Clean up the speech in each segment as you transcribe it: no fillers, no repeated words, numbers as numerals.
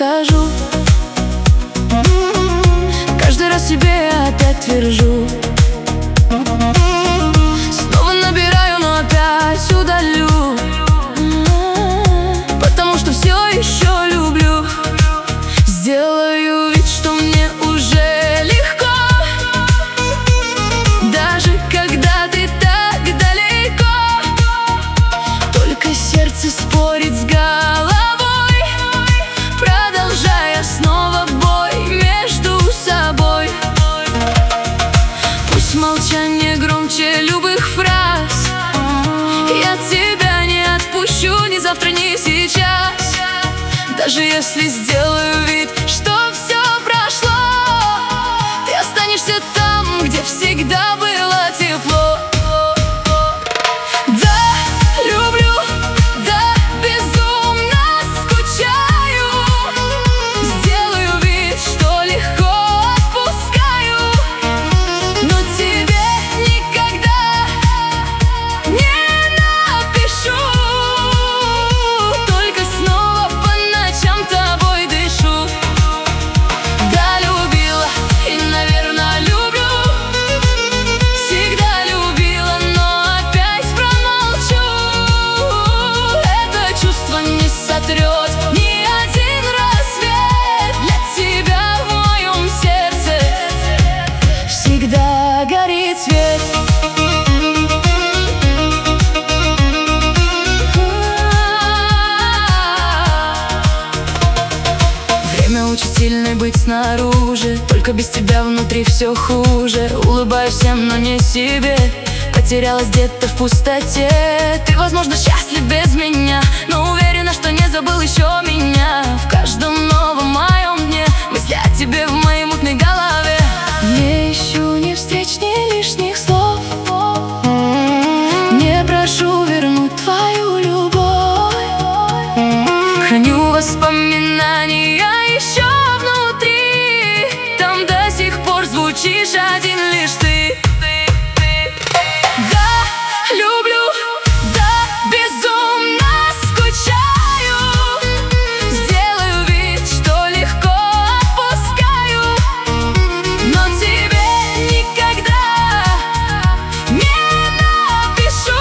скажу. Каждый раз себе опять твержу. Снова набираю, но опять удалю, потому что все еще люблю. Сделаю вид, что мне уже легко, даже когда ты так далеко. Только сердце спорит с головой, продолжая снова бой между собой. Пусть молчание громче любых фраз, я тебя не отпущу ни завтра, ни сейчас. Даже если сделаю вид, что все прошло, ты останешься там, где всегда было тепло. Да, люблю, да, безумно скучаю. Сделаю вид, что легко отпускаю, но тебе никогда не напишу. Только снова по ночам тобой дышу. Да, любила и, наверное, люблю. Всегда любила, но опять промолчу. Это чувство не сотрет ни один рассвет. Для тебя в моем сердце всегда горит свет. Время учит сильной быть снаружи, только без тебя внутри все хуже. Улыбаюсь всем, но не себе. Потерялась где-то в пустоте. Ты, возможно, счастлив без меня, но уверена, что не забыл еще меня. В каждом новом моем дне мысли о тебе в моей мутной голове. Не ищу ни встреч, ни лишних слов. Не прошу вернуть твою любовь. Храню воспоминания еще внутри. Там до сих пор звучишь один лишь ты. Да, люблю, да, безумно скучаю. Сделаю вид, что легко отпускаю, но тебе никогда не напишу.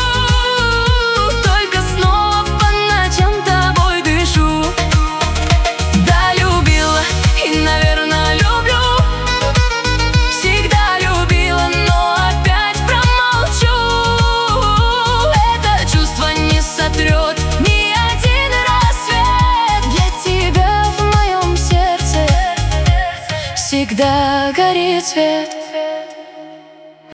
Только снова по ночам тобой дышу. Да, любила и, наверное, люблю. Всегда любила, но опять промолчу. Это чувство не сотрет ни один рассвет. Для тебя в моем сердце всегда горит свет.